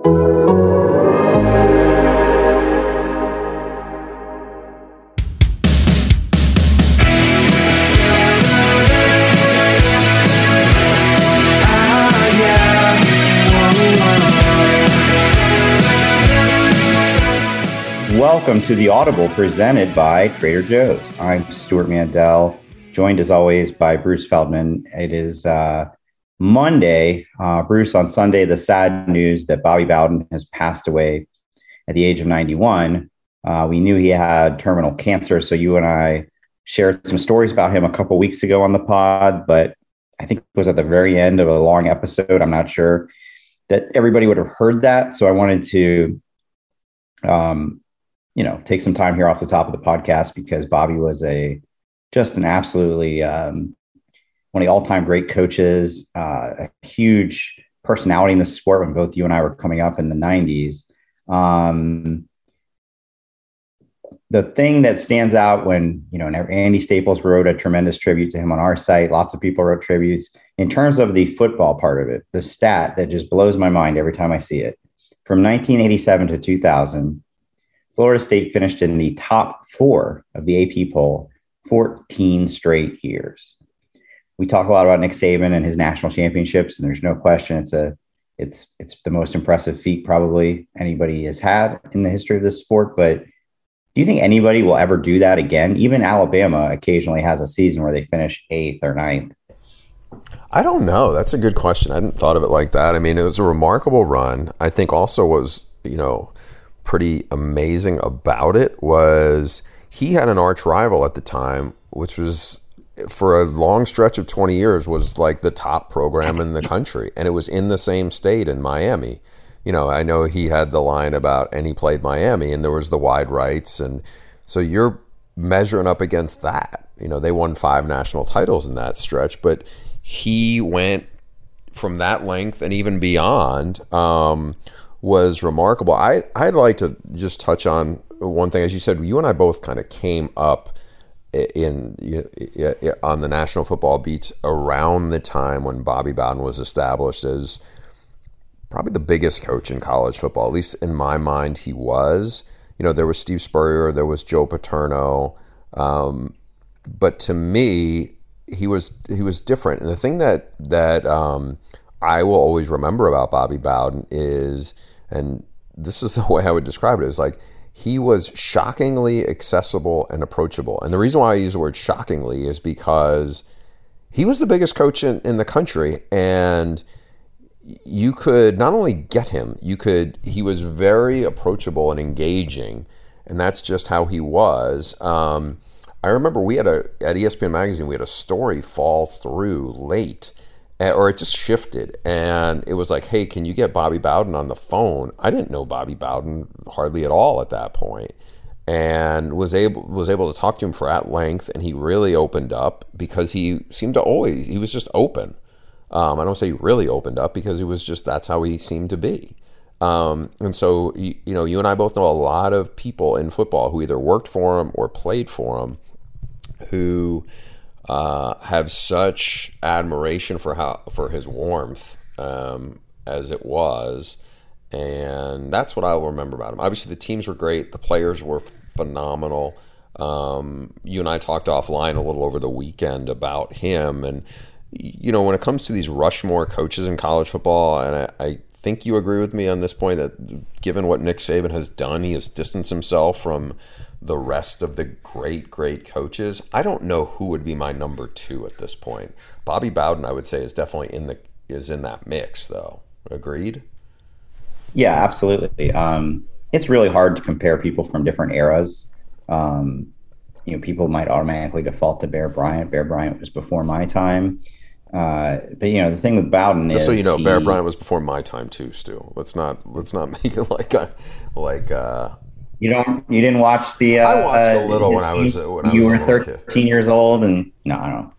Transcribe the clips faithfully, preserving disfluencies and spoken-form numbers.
Welcome to The Audible presented by Trader Joe's. I'm Stuart Mandel, joined as always by Bruce Feldman. It is uh, Monday. Uh, Bruce, on Sunday, the sad news that Bobby Bowden has passed away at the age of ninety-one. Uh, we knew he had terminal cancer, so you and I shared some stories about him a couple weeks ago on the pod, but I think it was at the very end of a long episode. I'm not sure that everybody would have heard that, so I wanted to um, you know, take some time here off the top of the podcast because Bobby was a just an absolutely um, one of the all-time great coaches, uh, a huge personality in the sport when both you and I were coming up in the nineties. Um, the thing that stands out when, you know, Andy Staples wrote a tremendous tribute to him on our site. Lots of people wrote tributes. In terms of the football part of it, the stat that just blows my mind every time I see it, from nineteen eighty-seven to two thousand, Florida State finished in the top four of the A P poll fourteen straight years. We talk a lot about Nick Saban and his national championships, and there's no question it's a it's it's the most impressive feat probably anybody has had in the history of this sport. But do you think anybody will ever do that again? Even Alabama occasionally has a season where they finish eighth or ninth. I don't know. That's a good question. I hadn't thought of it like that. I mean, it was a remarkable run. I think also was, you know, pretty amazing about it was he had an arch rival at the time, which was for a long stretch of twenty years was like the top program in the country. And it was in the same state in Miami. You know, I know he had the line about, and he played Miami and there was the wide rights. And so you're measuring up against that. You know, they won five national titles in that stretch, but he went from that length and even beyond, um, was remarkable. I, I'd like to just touch on one thing. As you said, you and I both kind of came up in you know, on the national football beats around the time when Bobby Bowden was established as probably the biggest coach in college football. At least in my mind, he was. You know, there was Steve Spurrier, there was Joe Paterno, um, but to me, he was he was different. And the thing that that um, I will always remember about Bobby Bowden is, and this is the way I would describe it, is like he was shockingly accessible and approachable. And the reason why I use the word shockingly is because he was the biggest coach in, in the country, and you could not only get him, you could, he was very approachable and engaging, and that's just how he was. Um, I remember we had a, at E S P N Magazine, we had a story fall through late, or it just shifted, and it was like, hey, can you get Bobby Bowden on the phone? I didn't know Bobby Bowden hardly at all at that point, and was able was able to talk to him for at length, and he really opened up because he seemed to always, he was just open. Um, I don't say he really opened up because it was just, that's how he seemed to be. Um, and so, you, you know, you and I both know a lot of people in football who either worked for him or played for him who uh, have such admiration for how for his warmth um, as it was. And that's what I'll remember about him. Obviously, the teams were great. The players were phenomenal. Um, you and I talked offline a little over the weekend about him. And, you know, when it comes to these Rushmore coaches in college football, and I, I think you agree with me on this point, that given what Nick Saban has done, he has distanced himself from the rest of the great, great coaches. I don't know who would be my number two at this point. Bobby Bowden, I would say, is definitely in the is in that mix, though. Agreed? Yeah, absolutely. Um, it's really hard to compare people from different eras. Um, you know, people might automatically default to Bear Bryant. Bear Bryant was before my time. Uh, but you know, the thing with Bowden just is, so you know, he, Bear Bryant was before my time too, Stu. Let's not let's not make it like a like. Uh, you don't you didn't watch the. Uh, I watched a little when I was when I you was were a little thirteen kid. years old, and no, I don't.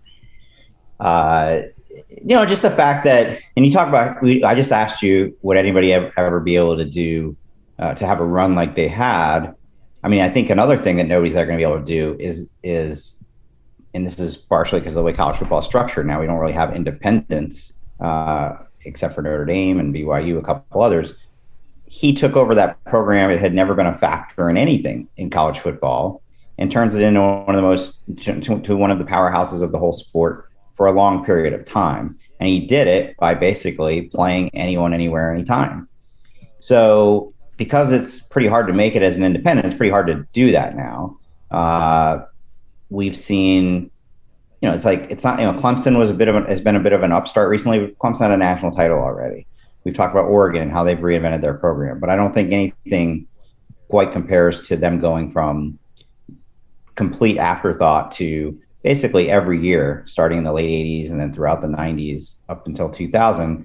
Uh, you know, just the fact that, and you talk about, we, I just asked you, would anybody ever, ever be able to do uh, to have a run like they had? I mean, I think another thing that nobody's ever going to be able to do is is. And this is partially because of the way college football is structured. Now we don't really have independents, uh, except for Notre Dame and B Y U, a couple others. he took over that program. It had never been a factor in anything in college football, and turns it into one of the most to, to one of the powerhouses of the whole sport for a long period of time. And he did it by basically playing anyone, anywhere, anytime. So because it's pretty hard to make it as an independent, it's pretty hard to do that now. Uh, we've seen, you know, it's like, it's not, you know, Clemson was a bit of a, has been a bit of an upstart recently. Clemson had a national title already. We've talked about Oregon and how they've reinvented their program, but I don't think anything quite compares to them going from complete afterthought to basically every year, starting in the late eighties and then throughout the nineties up until two thousand.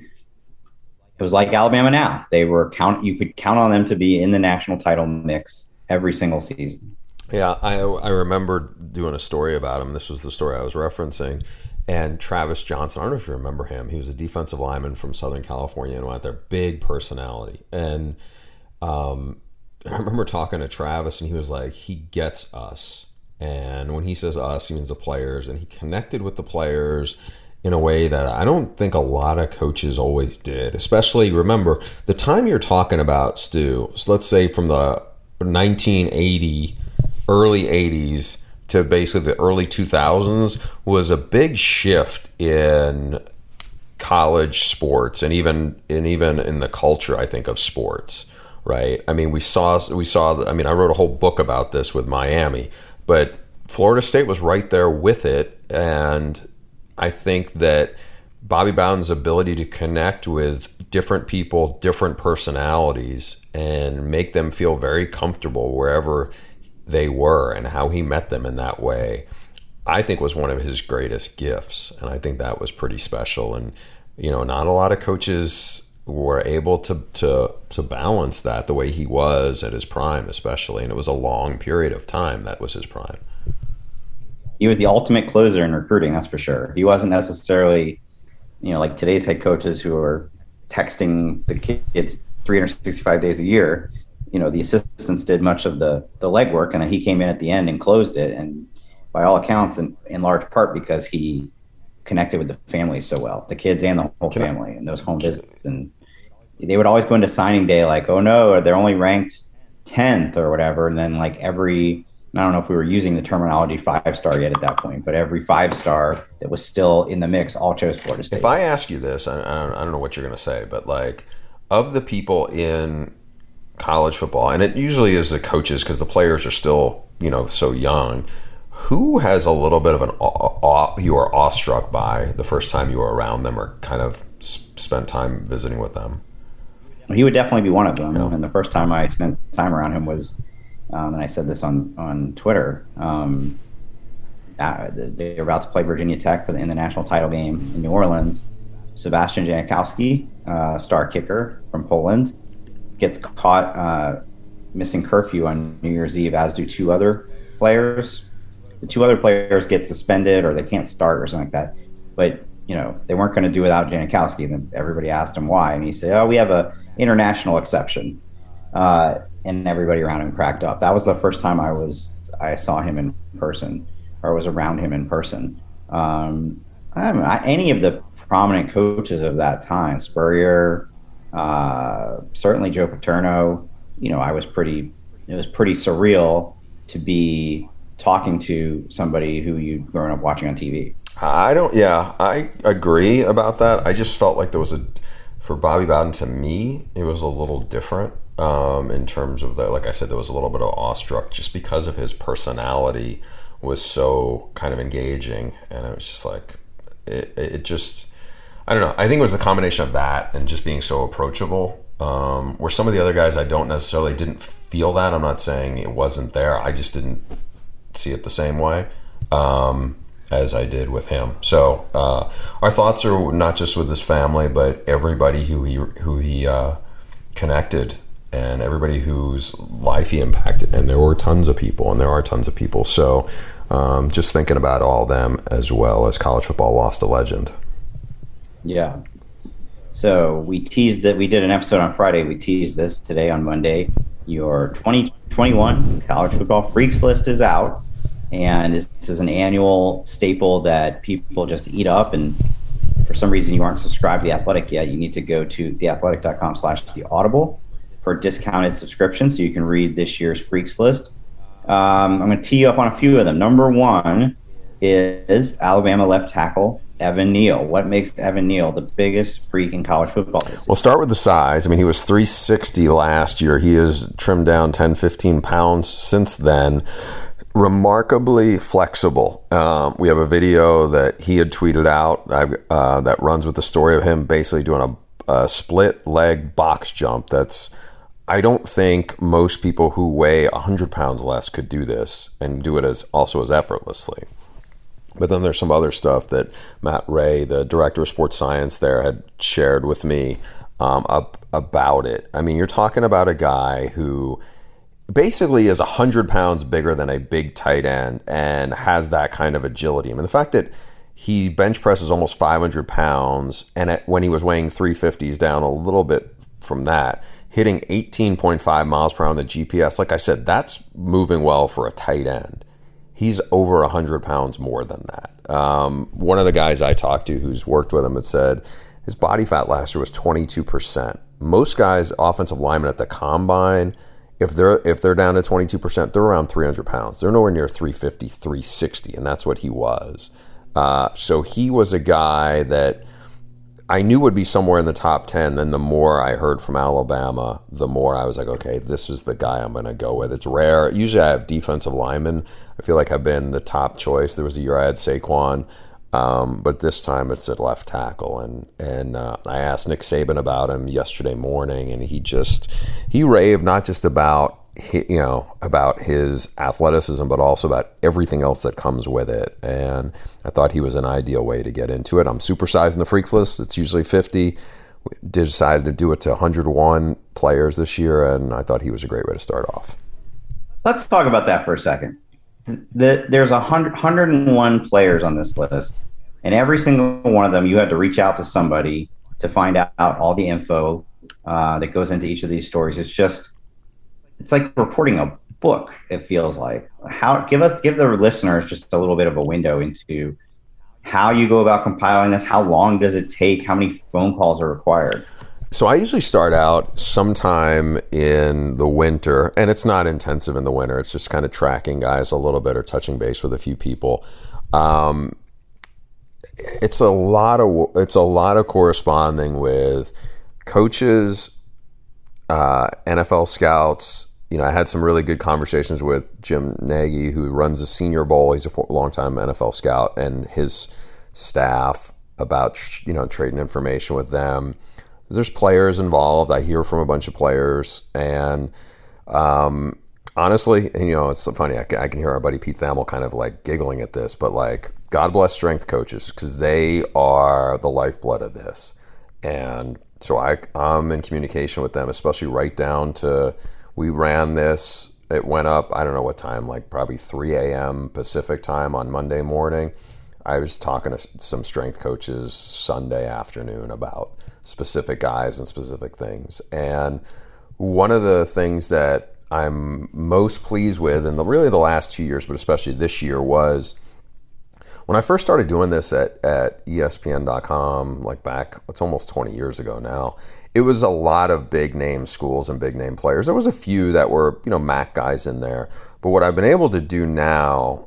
It was like Alabama now. They were count. You could count on them to be in the national title mix every single season. Yeah, I I remember doing a story about him. This was the story I was referencing. And Travis Johnson, I don't know if you remember him. He was a defensive lineman from Southern California and went there. Big personality. And um, I remember talking to Travis, and he was like, he gets us. And when he says us, he means the players. And he connected with the players in a way that I don't think a lot of coaches always did. Especially, remember, the time you're talking about, Stu, so let's say from the nineteen eighty, early eighties, to basically the early two thousands was a big shift in college sports and even and even in the culture, I think, of sports, right? I mean, we saw we saw I mean, I wrote a whole book about this with Miami, but Florida State was right there with it, and I think that Bobby Bowden's ability to connect with different people, different personalities, and make them feel very comfortable wherever they were and how he met them in that way, I think was one of his greatest gifts. And I think that was pretty special. And, you know, not a lot of coaches were able to, to, to balance that the way he was at his prime, especially. And it was a long period of time that was his prime. He was the ultimate closer in recruiting, that's for sure. He wasn't necessarily, you know, like today's head coaches who are texting the kids three hundred sixty-five days a year. You know, the assistants did much of the the legwork, and then he came in at the end and closed it. And by all accounts, in, in large part because he connected with the family so well, the kids and the whole Can family, I, and those home visits. And they would always go into signing day like, oh no, they're only ranked tenth or whatever. And then like every, I don't know if we were using the terminology five star yet at that point, but every five star that was still in the mix all chose Florida State. If I ask you this, I, I, don't, I don't know what you're going to say, but like, of the people in college football, and it usually is the coaches because the players are still, you know, so young, who has a little bit of an awe, you are awestruck by the first time you were around them or kind of spent time visiting with them? He would definitely be one of them. Yeah. And the first time I spent time around him was, um, and I said this on, on Twitter, um, uh, they were about to play Virginia Tech for the, in the national title game in New Orleans. Sebastian Janikowski, uh, star kicker from Poland, gets caught uh, missing curfew on New Year's Eve, as do two other players. The two other players get suspended or they can't start or something like that. But, you know, they weren't going to do without Janikowski. And then everybody asked him why. And he said, oh, we have a international exception. Uh, and everybody around him cracked up. That was the first time I was I saw him in person or was around him in person. Um, I don't know, I, any of the prominent coaches of that time, Spurrier, uh, certainly Joe Paterno, you know, I was pretty, it was pretty surreal to be talking to somebody who you'd grown up watching on T V. I don't, yeah, I agree about that. I just felt like there was a, for Bobby Bowden, to me, it was a little different um, in terms of the, like I said, there was a little bit of awestruck just because of his personality was so kind of engaging. And it was just like, it, it just, I don't know. I think it was a combination of that and just being so approachable. Um, where some of the other guys, I don't necessarily didn't feel that. I'm not saying it wasn't there. I just didn't see it the same way um, as I did with him. So uh, our thoughts are not just with his family, but everybody who he who he uh, connected and everybody whose life he impacted. And there were tons of people, and there are tons of people. So um, just thinking about all of them, as well as college football lost a legend. Yeah. So we teased that we did an episode on Friday. We teased this today on Monday. Your twenty twenty-one College Football Freaks list is out. And this is an annual staple that people just eat up. And for some reason you aren't subscribed to The Athletic yet, you need to go to theathletic.com slash the audible for a discounted subscription, so you can read this year's Freaks list. Um, I'm going to tee you up on a few of them. Number one is Alabama left tackle Evan Neal. What makes Evan Neal the biggest freak in college football this season? We'll start with the size. I mean, he was three sixty last year. He has trimmed down ten, fifteen pounds since then. Remarkably flexible. Um, we have a video that he had tweeted out uh, that runs with the story of him basically doing a, a split leg box jump. That's, I don't think most people who weigh one hundred pounds less could do this and do it as also as effortlessly. But then there's some other stuff that Matt Ray, the director of sports science there, had shared with me um, up, about it. I mean, you're talking about a guy who basically is one hundred pounds bigger than a big tight end and has that kind of agility. I mean, the fact that he bench presses almost five hundred pounds, and at, when he was weighing three fifty, he's down a little bit from that, hitting eighteen point five miles per hour on the G P S. Like I said, that's moving well for a tight end. He's over one hundred pounds more than that. Um, one of the guys I talked to who's worked with him had said his body fat last year was twenty-two percent. Most guys, offensive linemen at the combine, if they're if they're down to twenty-two percent, they're around three hundred pounds. They're nowhere near three fifty, three sixty, and that's what he was. Uh, so he was a guy that I knew would be somewhere in the top ten. Then the more I heard from Alabama, the more I was like, okay, this is the guy I'm going to go with. It's rare. Usually I have defensive linemen. I feel like have been the top choice. There was a year I had Saquon, um, but this time it's at left tackle. And and uh, I asked Nick Saban about him yesterday morning, and he just he raved not just about you know about his athleticism, but also about everything else that comes with it. And I thought he was an ideal way to get into it. I'm supersizing the Freaks list. It's usually fifty. We decided to do it to one hundred one players this year, and I thought he was a great way to start off. Let's talk about that for a second. The, there's one hundred, one hundred one players on this list, and every single one of them, you had to reach out to somebody to find out all the info uh, that goes into each of these stories. It's just, it's like reporting a book. It feels like. How give us give the listeners just a little bit of a window into how you go about compiling this. How long does it take? How many phone calls are required? So I usually start out sometime in the winter, and it's not intensive in the winter. It's just kind of tracking guys a little bit or touching base with a few people. Um, it's a lot of it's a lot of corresponding with coaches, uh, N F L scouts. You know, I had some really good conversations with Jim Nagy, who runs the Senior Bowl. He's a longtime N F L scout, and his staff about you know trading information with them. There's players involved. I hear from a bunch of players, and um, honestly, and, you know, it's so funny. I can, I can hear our buddy Pete Thamel kind of like giggling at this, but like, God bless strength coaches because they are the lifeblood of this. And so I, I'm in communication with them, especially right down to we ran this. It went up. I don't know what time, like probably three a.m. Pacific time on Monday morning. I was talking to some strength coaches Sunday afternoon about specific guys and specific things. And one of the things that I'm most pleased with, and the, really the last two years, but especially this year, was when I first started doing this at, at E S P N dot com, like back, it's almost twenty years ago now, it was a lot of big name schools and big name players. There was a few that were, you know, M A C guys in there. But what I've been able to do now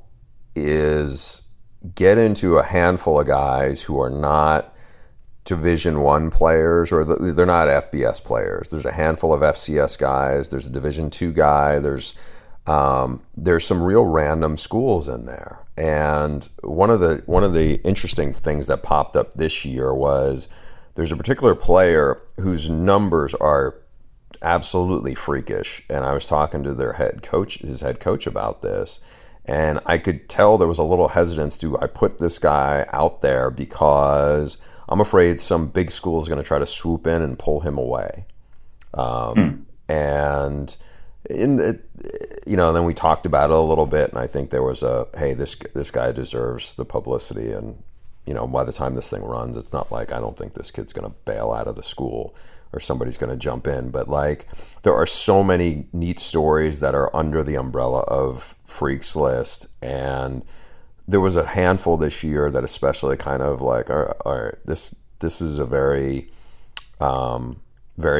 is get into a handful of guys who are not Division One players, or the, they're not F B S players. There's a handful of F C S guys. There's a Division Two guy. There's um, there's some real random schools in there. And one of the one of the interesting things that popped up this year was there's a particular player whose numbers are absolutely freakish. And I was talking to their head coach, his head coach, about this. And I could tell there was a little hesitance. Do I put this guy out there because I'm afraid some big school is going to try to swoop in and pull him away? Um, hmm. And in the, you know, then we talked about it a little bit, and I think there was a, hey, this this guy deserves the publicity, and you know, by the time this thing runs, it's not like I don't think this kid's going to bail out of the school or somebody's going to jump in. But like, there are so many neat stories that are under the umbrella of Freaks List, and there was a handful this year that especially kind of like, all right, all right this this is a very, um, very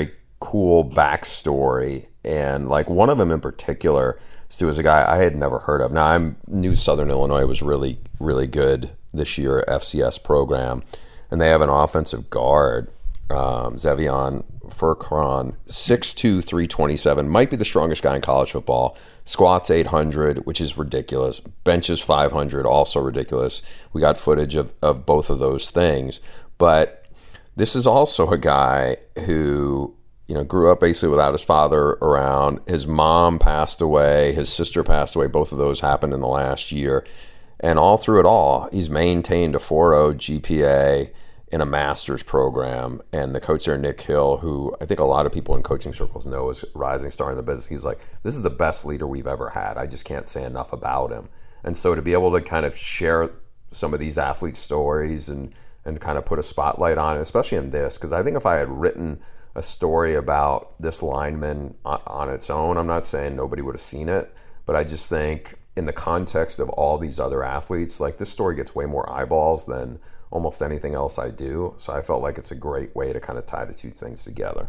cool backstory. And like one of them in particular, Stu, was a guy I had never heard of. Now I knew Southern Illinois was really, really good this year, F C S program. And they have an offensive guard, um, Zevion Furcron, six two, three twenty-seven, might be the strongest guy in college football. Squats eight hundred, which is ridiculous. Benches five hundred, also ridiculous. We got footage of, of both of those things. But this is also a guy who, you know, grew up basically without his father around. His mom passed away. His sister passed away. Both of those happened in the last year. And all through it all, he's maintained a four point oh G P A in a master's program. And the coach there, Nick Hill, who I think a lot of people in coaching circles know is a rising star in the business, he's like, this is the best leader we've ever had. I just can't say enough about him. And so to be able to kind of share some of these athlete stories and, and kind of put a spotlight on it, especially in this, because I think if I had written a story about this lineman on, on its own, I'm not saying nobody would have seen it, but I just think in the context of all these other athletes, like this story gets way more eyeballs than almost anything else I do. So I felt like it's a great way to kind of tie the two things together.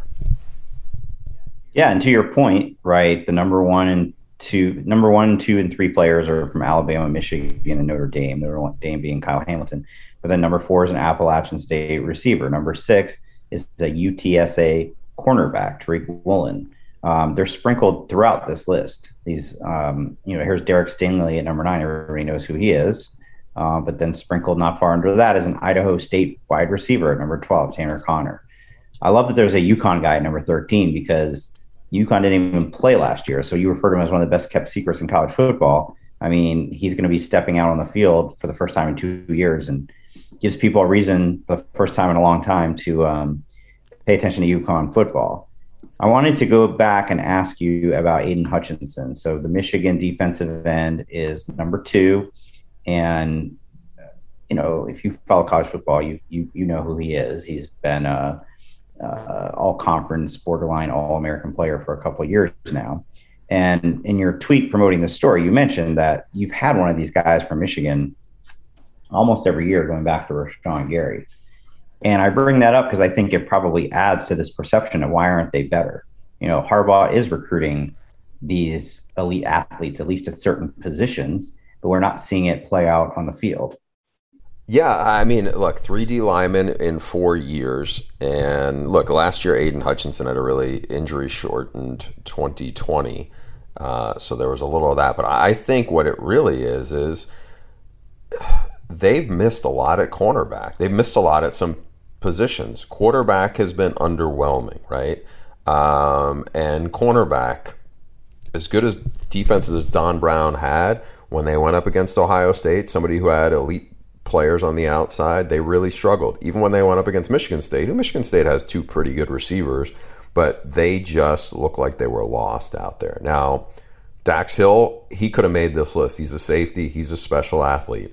Yeah, and to your point, right, the number one and two, number one, two, and three players are from Alabama, Michigan, and Notre Dame. Notre Dame being Kyle Hamilton. But then number four is an Appalachian State receiver. Number six is a U T S A cornerback, Tariq Woolen. Um, they're sprinkled throughout this list. These, um, you know, here's Derek Stingley at number nine. Everybody knows who he is. Uh, but then sprinkled not far under that is an Idaho State wide receiver at number twelve, Tanner Connor. I love that there's a UConn guy at number thirteen because UConn didn't even play last year. So you refer to him as one of the best kept secrets in college football. I mean, he's going to be stepping out on the field for the first time in two years and gives people a reason, the first time in a long time, to um, pay attention to UConn football. I wanted to go back and ask you about Aidan Hutchinson. So the Michigan defensive end is number two. And, you know, if you follow college football, you you you know who he is. He's been a, a all-conference, borderline all-American player for a couple of years now. And in your tweet promoting the story, you mentioned that you've had one of these guys from Michigan almost every year going back to Rashawn Gary. And I bring that up because I think it probably adds to this perception of why aren't they better? You know, Harbaugh is recruiting these elite athletes, at least at certain positions, but we're not seeing it play out on the field. Yeah, I mean, look, three D linemen in four years. And look, last year, Aidan Hutchinson had a really injury-shortened twenty twenty. Uh, so there was a little of that. But I think what it really is, is they've missed a lot at cornerback. They've missed a lot at some positions. Quarterback has been underwhelming, right? Um, and cornerback, as good as defenses as Don Brown had, when they went up against Ohio State, somebody who had elite players on the outside, they really struggled. Even when they went up against Michigan State, who Michigan State has two pretty good receivers, but they just looked like they were lost out there. Now, Dax Hill, he could have made this list. He's a safety. He's a special athlete.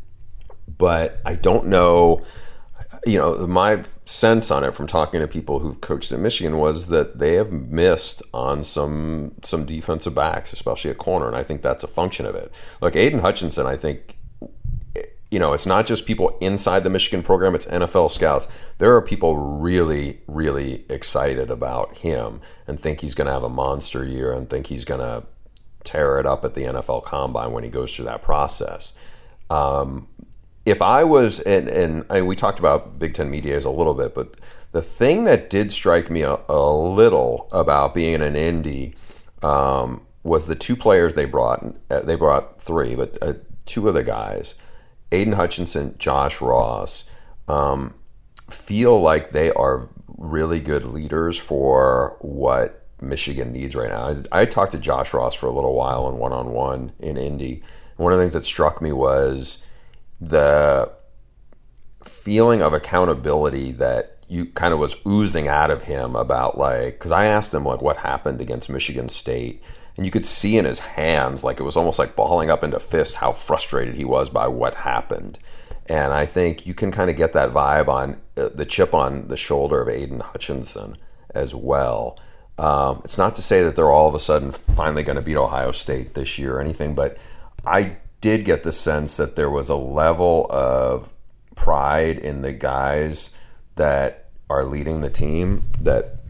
But I don't know, you know, my sense on it from talking to people who've coached at Michigan was that they have missed on some some defensive backs, especially at corner, and I think that's a function of it. Look, Aidan Hutchinson, I think, you know, it's not just people inside the Michigan program, it's N F L scouts. There are people really, really excited about him and think he's going to have a monster year and think he's going to tear it up at the N F L Combine when he goes through that process. Um, if I was, and, and I mean, we talked about Big Ten medias a little bit, but the thing that did strike me a, a little about being in an Indy um, was the two players they brought. They brought three, but uh, two of the guys, Aidan Hutchinson, Josh Ross, um, feel like they are really good leaders for what Michigan needs right now. I, I talked to Josh Ross for a little while in one-on-one in Indy. One of the things that struck me was the feeling of accountability that you kind of was oozing out of him about, like, because I asked him, like, what happened against Michigan State, and you could see in his hands, like, it was almost like balling up into fists how frustrated he was by what happened. And I think you can kind of get that vibe on uh, the chip on the shoulder of Aidan Hutchinson as well. Um, it's not to say that they're all of a sudden finally going to beat Ohio State this year or anything, but I did get the sense that there was a level of pride in the guys that are leading the team that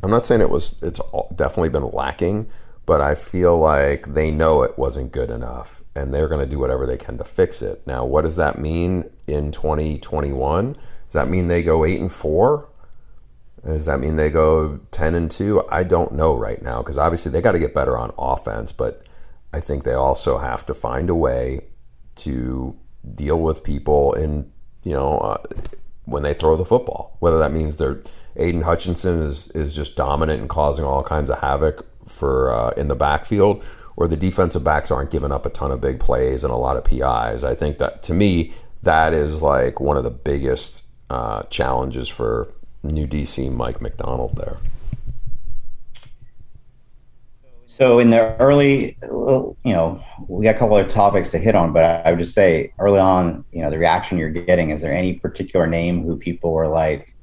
I'm not saying it was, it's definitely been lacking, but I feel like they know it wasn't good enough and they're going to do whatever they can to fix it. Now, what does that mean in twenty twenty-one? Does that mean they go eight and four? Does that mean they go ten and two? I don't know right now, because obviously they got to get better on offense, but I think they also have to find a way to deal with people in, you know, uh, when they throw the football, whether that means they're Aiden Hutchinson is, is just dominant and causing all kinds of havoc for uh, in the backfield, or the defensive backs aren't giving up a ton of big plays and a lot of P Is. I think that, to me, that is like one of the biggest uh, challenges for new D C Mike Macdonald there. So in the early, you know, we got a couple of topics to hit on, but I would just say early on, you know, the reaction you're getting, is there any particular name who people were like,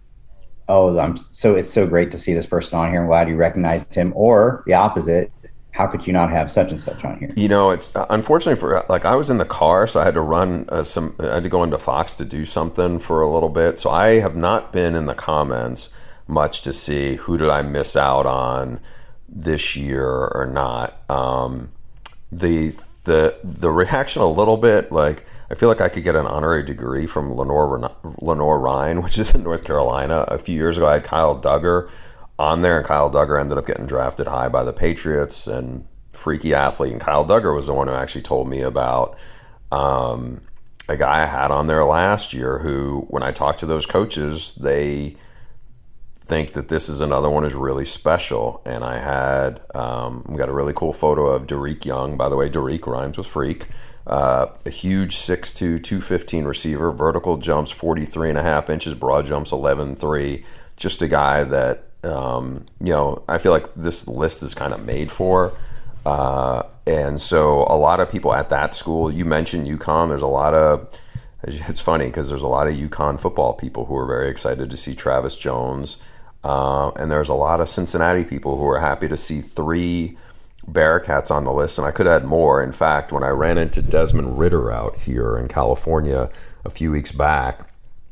oh, I'm so, it's so great to see this person on here. I'm glad you recognized him, or the opposite, how could you not have such and such on here? You know, it's uh, unfortunately for, like, I was in the car, so I had to run uh, some, I had to go into Fox to do something for a little bit. So I have not been in the comments much to see who did I miss out on this year or not. Um, the the the reaction a little bit, like, I feel like I could get an honorary degree from Lenore Lenore Ryan, which is in North Carolina. A few years ago, I had Kyle Duggar on there, and Kyle Duggar ended up getting drafted high by the Patriots, and freaky athlete. And Kyle Duggar was the one who actually told me about um, a guy I had on there last year who, when I talked to those coaches, they think that this is another one who's really special. And I had, um, we got a really cool photo of Derek Young. By the way, Derek rhymes with freak. Uh, a huge six two, two fifteen receiver, vertical jumps forty-three and a half inches, broad jumps eleven three. Just a guy that, um, you know, I feel like this list is kind of made for. Uh, and so a lot of people at that school, you mentioned UConn, there's a lot of, it's funny because there's a lot of UConn football people who are very excited to see Travis Jones. Uh, and there's a lot of Cincinnati people who are happy to see three Bearcats on the list, and I could add more. In fact, when I ran into Desmond Ridder out here in California a few weeks back,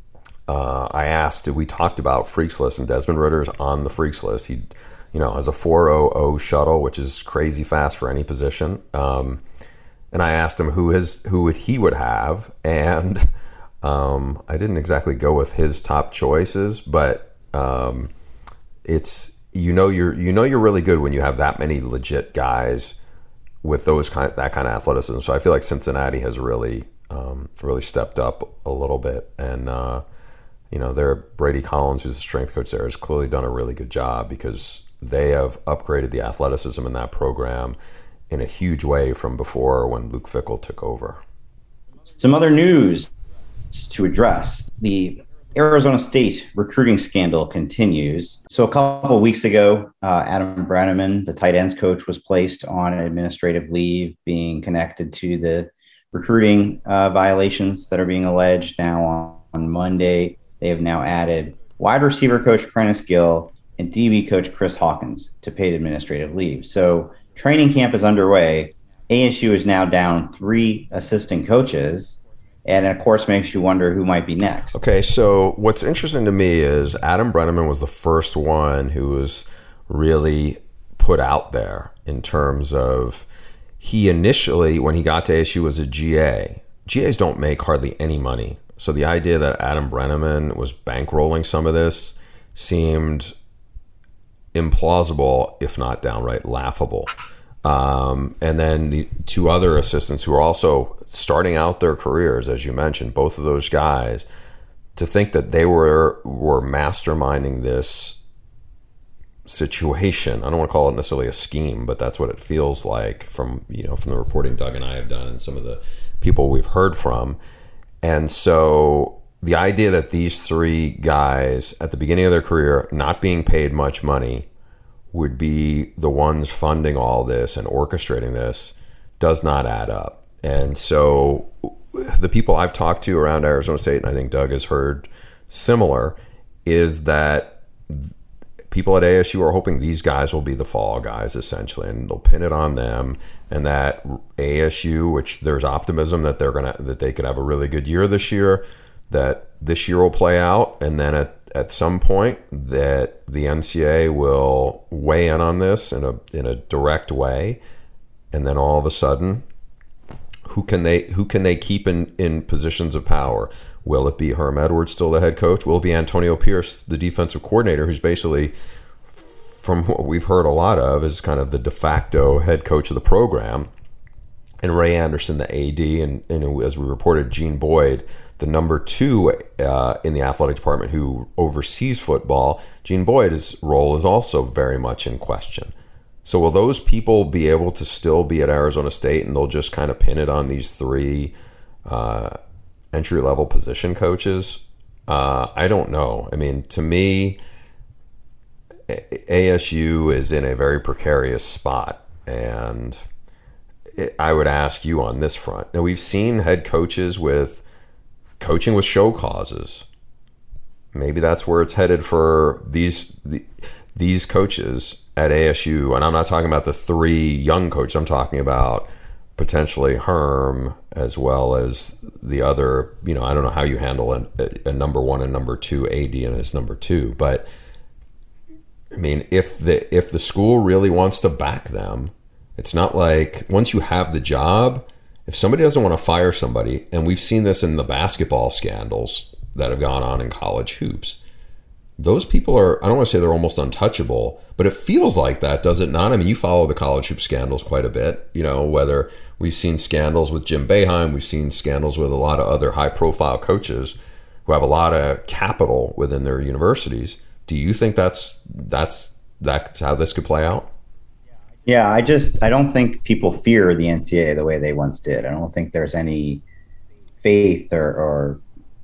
uh, I asked, we talked about Freaks List, and Desmond Ritter's on the Freaks List. He, you know, has a four hundred shuttle, which is crazy fast for any position. Um, and I asked him who his who would he would have, and um, I didn't exactly go with his top choices, but um, it's you know you're you know you're really good when you have that many legit guys with those kind that kind of athleticism. So I feel like Cincinnati has really um, really stepped up a little bit, and uh, you know, their Brady Collins, who's the strength coach there, has clearly done a really good job because they have upgraded the athleticism in that program in a huge way from before when Luke Fickell took over. Some other news to address. The Arizona State recruiting scandal continues. So a couple of weeks ago, uh, Adam Brenneman, the tight ends coach, was placed on administrative leave, being connected to the recruiting uh, violations that are being alleged. Now on, on Monday, they have now added wide receiver coach Prentice Gill and D B coach Chris Hawkins to paid administrative leave. So training camp is underway. A S U is now down three assistant coaches, and of course makes you wonder who might be next. Okay, so what's interesting to me is Adam Brenneman was the first one who was really put out there in terms of, he initially, when he got to A S U, was a G A. G As don't make hardly any money. So the idea that Adam Brenneman was bankrolling some of this seemed implausible, if not downright laughable. Um, and then the two other assistants who are also starting out their careers, as you mentioned, both of those guys, to think that they were were masterminding this situation. I don't want to call it necessarily a scheme, but that's what it feels like from, you know, from the reporting Doug and I have done and some of the people we've heard from. And so the idea that these three guys at the beginning of their career, not being paid much money, would be the ones funding all this and orchestrating this does not add up. And so the people I've talked to around Arizona State, and I think Doug has heard similar, is that people at A S U are hoping these guys will be the fall guys, essentially, and they'll pin it on them, and that A S U, which there's optimism that they're gonna that they could have a really good year this year, that this year will play out, and then at, at some point that the N C A A will weigh in on this in a in a direct way, and then all of a sudden, who can they who can they keep in, in positions of power? Will it be Herm Edwards still the head coach? Will it be Antonio Pierce, the defensive coordinator, who's basically, from what we've heard a lot of, is kind of the de facto head coach of the program, and Ray Anderson, the A D, and, and as we reported, Gene Boyd, the number two uh, in the athletic department who oversees football. Gene Boyd's role is also very much in question. So will those people be able to still be at Arizona State, and they'll just kind of pin it on these three uh, entry-level position coaches? Uh, I don't know. I mean, to me, A S U is in a very precarious spot, and I would ask you on this front. Now, we've seen head coaches with coaching with show causes. Maybe that's where it's headed for these the, these coaches at A S U. And I'm not talking about the three young coaches. I'm talking about potentially Herm, as well as the other, you know, I don't know how you handle a, a number one and number two A D and his number two. But, I mean, if the if the school really wants to back them, it's not like once you have the job, if somebody doesn't want to fire somebody, and we've seen this in the basketball scandals that have gone on in college hoops, those people are, I don't want to say they're almost untouchable, but it feels like that, does it not? I mean, you follow the college hoop scandals quite a bit, you know, whether we've seen scandals with Jim Boeheim, we've seen scandals with a lot of other high-profile coaches who have a lot of capital within their universities. Do you think that's that's that's how this could play out? Yeah, I just I don't think people fear the N C A A the way they once did. I don't think there's any faith or, or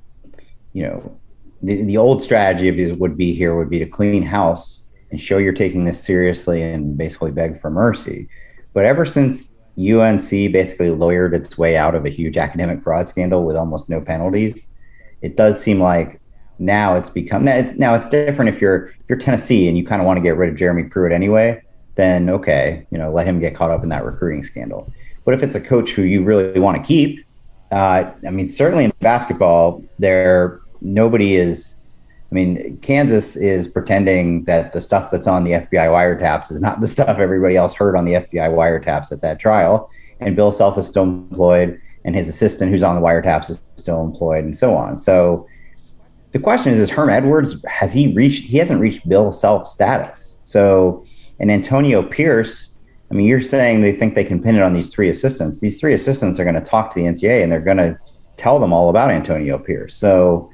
you know, the, the old strategy of this would be here would be to clean house and show you're taking this seriously and basically beg for mercy. But ever since U N C basically lawyered its way out of a huge academic fraud scandal with almost no penalties, it does seem like now it's become now it's now it's different if you're if you're Tennessee and you kind of want to get rid of Jeremy Pruitt anyway, then okay, you know, let him get caught up in that recruiting scandal. But if it's a coach who you really want to keep, uh, I mean, certainly in basketball, there nobody is. I mean, Kansas is pretending that the stuff that's on the F B I wiretaps is not the stuff everybody else heard on the F B I wiretaps at that trial. And Bill Self is still employed, and his assistant who's on the wiretaps is still employed, and so on. So the question is, is Herm Edwards, has he reached, he hasn't reached Bill Self status. So, and Antonio Pierce, I mean, you're saying they think they can pin it on these three assistants. These three assistants are going to talk to the N C A A and they're going to tell them all about Antonio Pierce. So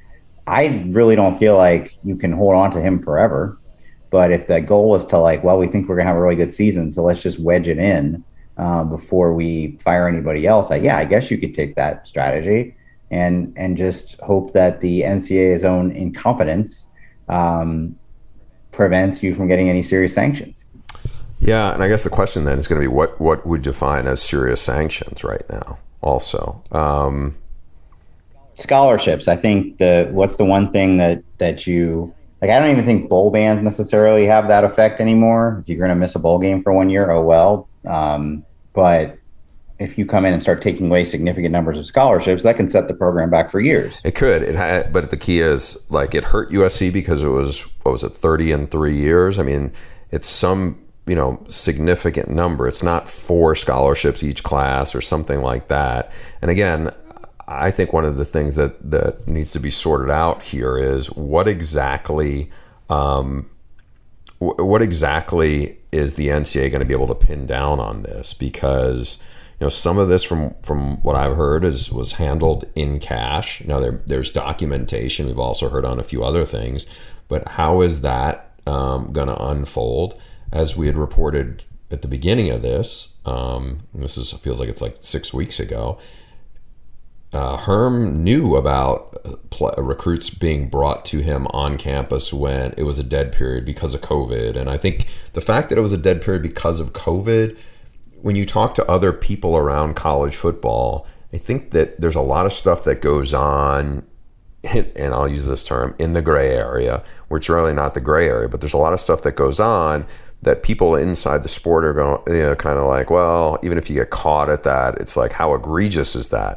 I really don't feel like you can hold on to him forever. But if the goal is to like, well, we think we're going to have a really good season, so let's just wedge it in uh, before we fire anybody else. I, yeah, I guess you could take that strategy and and just hope that the N C A A's own incompetence um, prevents you from getting any serious sanctions. Yeah, and I guess the question then is going to be what what would define as serious sanctions right now also? Um, Scholarships. I think the what's the one thing that that you like, I don't even think bowl bans necessarily have that effect anymore. If you're going to miss a bowl game for one year, oh well. Um, but if you come in and start taking away significant numbers of scholarships, that can set the program back for years. It could. It had, but the key is, like, it hurt U S C because it was, what was it, thirty in three years? I mean, it's some, you know, significant number. It's not four scholarships each class or something like that. And again, I think one of the things that, that needs to be sorted out here is what exactly, um, w- what exactly is the N C A A going to be able to pin down on this? Because, you know, some of this, from from what I've heard, is was handled in cash. Now there there's documentation. We've also heard on a few other things, but how is that um, going to unfold? As we had reported at the beginning of this, um, this is feels like it's like six weeks ago. Uh, Herm knew about pl- recruits being brought to him on campus when it was a dead period because of COVID. And I think the fact that it was a dead period because of COVID, when you talk to other people around college football, I think that there's a lot of stuff that goes on, and I'll use this term, in the gray area, where it's really not the gray area, but there's a lot of stuff that goes on that people inside the sport are going, you know, kind of like, well, even if you get caught at that, it's like, how egregious is that?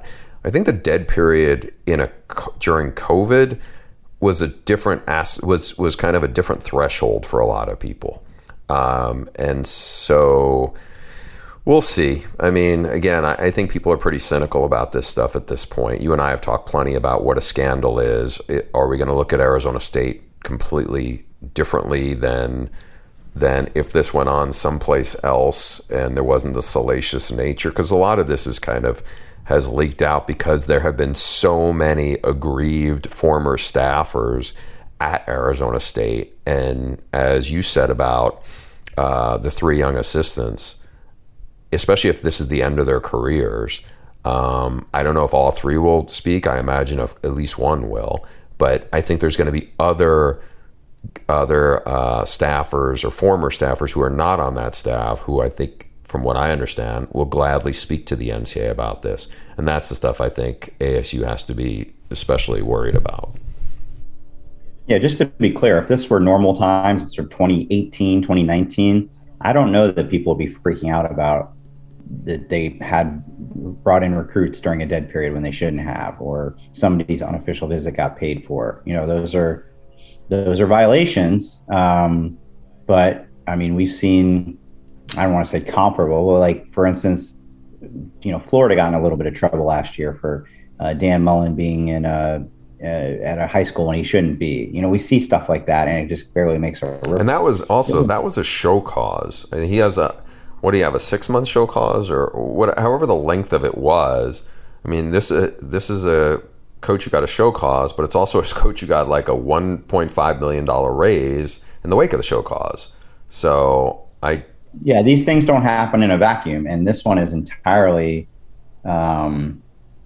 I think the dead period in a during COVID was a different as was was kind of a different threshold for a lot of people, um, and so we'll see. I mean, again, I, I think people are pretty cynical about this stuff at this point. You and I have talked plenty about what a scandal is. It, are we going to look at Arizona State completely differently than than if this went on someplace else and there wasn't the salacious nature? Because a lot of this is kind of has leaked out because there have been so many aggrieved former staffers at Arizona State. And as you said about uh, the three young assistants, especially if this is the end of their careers, um, I don't know if all three will speak. I imagine if at least one will. But I think there's going to be other other uh, staffers or former staffers who are not on that staff who I think, from what I understand, will gladly speak to the N C double A about this. And that's the stuff I think A S U has to be especially worried about. Yeah, just to be clear, if this were normal times, sort of twenty eighteen, twenty nineteen, I don't know that people would be freaking out about that they had brought in recruits during a dead period when they shouldn't have, or somebody's unofficial visit got paid for. You know, those are those are violations. Um, but I mean, we've seen, I don't want to say comparable, but like, for instance, you know, Florida got in a little bit of trouble last year for uh, Dan Mullen being in a, uh, at a high school when he shouldn't be. You know, we see stuff like that, and it just barely makes a ripple. And that was also, that was a show cause. I mean, he has a, what do you have, a six-month show cause, or what? However the length of it was. I mean, this uh, this is a coach who got a show cause, but it's also a coach who got like a one point five million dollars raise in the wake of the show cause. So I... Yeah, these things don't happen in a vacuum, and this one is entirely, um,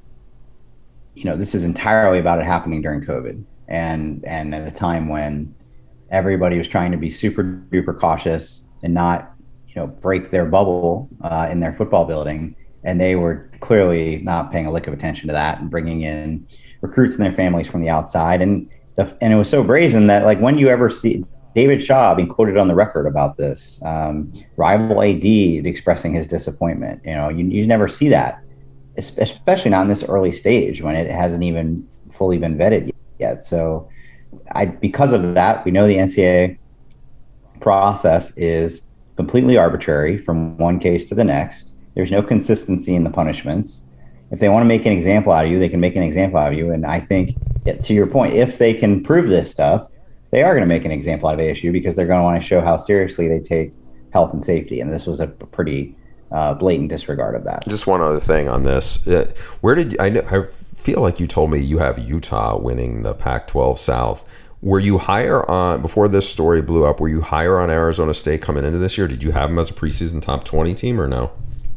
you know, this is entirely about it happening during COVID, and and at a time when everybody was trying to be super duper cautious and not, you know, break their bubble uh, in their football building, and they were clearly not paying a lick of attention to that and bringing in recruits and their families from the outside, and the, and it was so brazen that, like, when you ever see David Shaw being quoted on the record about this, um, rival A D expressing his disappointment. You know, you, you never see that, especially not in this early stage when it hasn't even fully been vetted yet. So I, because of that, we know the N C double A process is completely arbitrary from one case to the next. There's no consistency in the punishments. If they want to make an example out of you, they can make an example out of you. And I think, to your point, if they can prove this stuff, they are going to make an example out of A S U because they're going to want to show how seriously they take health and safety. And this was a pretty uh, blatant disregard of that. Just one other thing on this. Uh, where did I know? I feel like you told me you have Utah winning the Pac twelve South. Were you higher on, before this story blew up, were you higher on Arizona State coming into this year? Did you have them as a preseason top twenty team or no?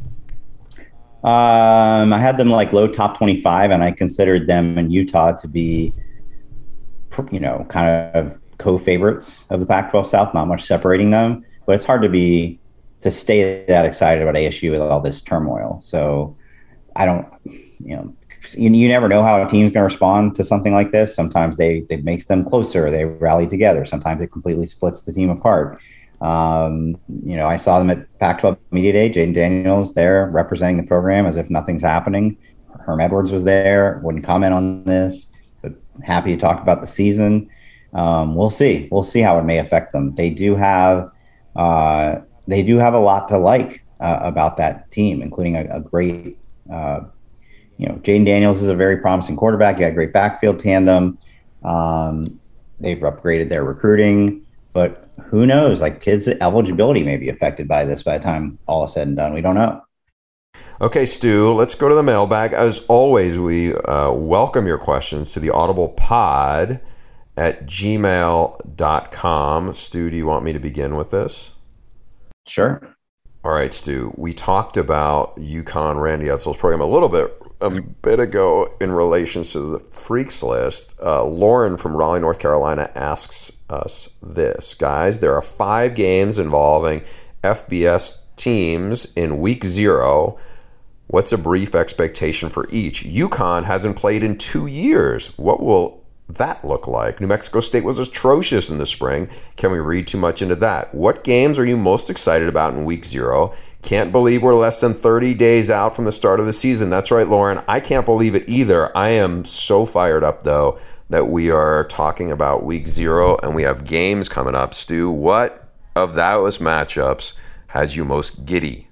Um, I had them like low top twenty-five, and I considered them in Utah to be, you know, kind of co-favorites of the Pac twelve South, not much separating them, but it's hard to be, to stay that excited about A S U with all this turmoil. So I don't, you know, you, you never know how a team's going to respond to something like this. Sometimes they, it makes them closer. They rally together. Sometimes it completely splits the team apart. Um, you know, I saw them at Pac twelve Media Day, Jaden Daniels there representing the program as if nothing's happening. Herm Edwards was there, wouldn't comment on this, but happy to talk about the season. Um, we'll see. We'll see how it may affect them. They do have, uh, they do have a lot to like uh, about that team, including a, a great, uh, you know, Jaden Daniels is a very promising quarterback. You got a great backfield tandem. Um, they've upgraded their recruiting, but who knows? Like, kids' eligibility may be affected by this by the time all is said and done. We don't know. Okay, Stu, let's go to the mailbag. As always, we uh, welcome your questions to the Audible Pod at gmail dot com. Stu, do you want me to begin with this? Sure. All right, Stu. We talked about UConn Randy Edsall's program a little bit a bit ago in relation to the Freaks list. Uh, Lauren from Raleigh, North Carolina asks us this. Guys, there are five games involving F B S teams in week zero. What's a brief expectation for each? UConn hasn't played in two years. What will that look like? New Mexico State was atrocious in the spring. Can we read too much into that? What games are you most excited about in week zero? Can't believe we're less than thirty days out from the start of the season. That's right, Lauren. I can't believe it either. I am so fired up, though, that we are talking about week zero and we have games coming up. Stu, what of those matchups has you most giddy?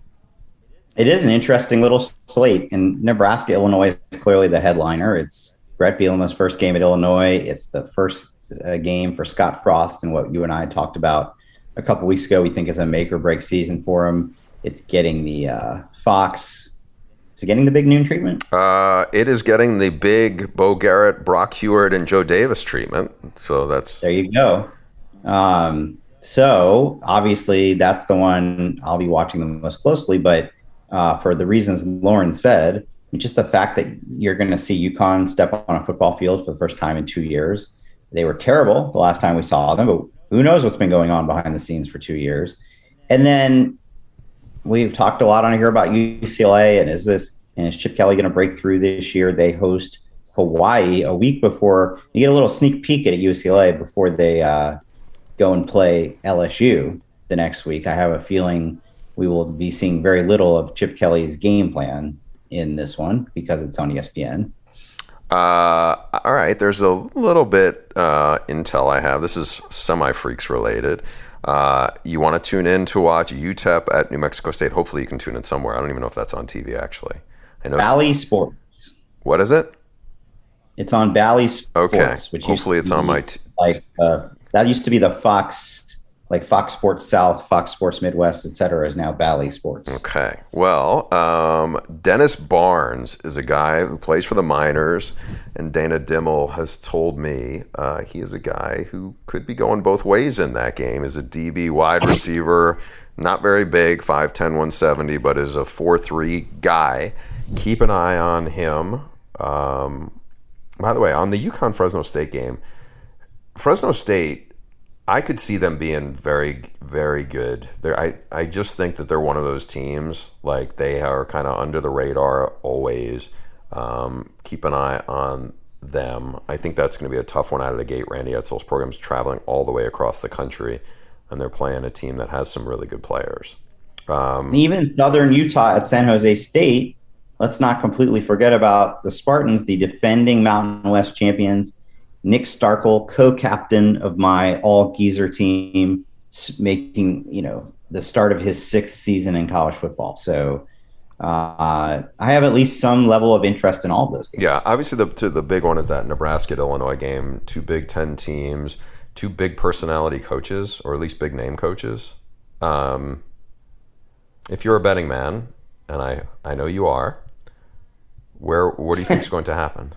It is an interesting little slate, and Nebraska, Illinois is clearly the headliner. It's Brett Bielema's first game at Illinois. It's the first uh, game for Scott Frost, and what you and I talked about a couple weeks ago, we think is a make or break season for him. It's getting the uh, Fox. Is it getting the big noon treatment? Uh, it is getting the big Bo Garrett, Brock Heward, and Joe Davis treatment. So that's there you go. Um, so obviously that's the one I'll be watching the most closely, but uh, for the reasons Lauren said, just the fact that you're going to see UConn step on a football field for the first time in two years. They were terrible the last time we saw them, but who knows what's been going on behind the scenes for two years. And then we've talked a lot on here about U C L A, and is this and is Chip Kelly going to break through this year? They host Hawaii a week before. You get a little sneak peek at U C L A before they uh, go and play L S U the next week. I have a feeling we will be seeing very little of Chip Kelly's game plan in this one because it's on E S P N. Uh, all right. There's a little bit uh, intel I have. This is semi-freaks related. Uh, you want to tune in to watch U T E P at New Mexico State. Hopefully you can tune in somewhere. I don't even know if that's on T V, actually. I know Bally some... Sports. What is it? It's on Bally Sports. Okay. Which Hopefully it's on my... T- like uh, that used to be the Fox... like Fox Sports South, Fox Sports Midwest, et cetera, is now Bally Sports. Okay. Well, um, Dennis Barnes is a guy who plays for the Miners, and Dana Dimmel has told me uh, he is a guy who could be going both ways in that game. Is a D B wide receiver, not very big, five ten, one seventy, but is a four three guy. Keep an eye on him. Um, by the way, on the UConn-Fresno State game, Fresno State, I could see them being very, very good. They're, I, I just think that they're one of those teams, like they are kind of under the radar always. Um, keep an eye on them. I think that's going to be a tough one out of the gate. Randy Edsall's program's traveling all the way across the country, and they're playing a team that has some really good players. Um, Even Southern Utah at San Jose State, let's not completely forget about the Spartans, the defending Mountain West champions. Nick Starkel, co-captain of my all-geezer team, making, you know, the start of his sixth season in college football. So uh, I have at least some level of interest in all of those games. Yeah, obviously the to the big one is that Nebraska-Illinois game. Two Big Ten teams, two big personality coaches, or at least big name coaches. Um, if you're a betting man, and I, I know you are, where what do you think is going to happen?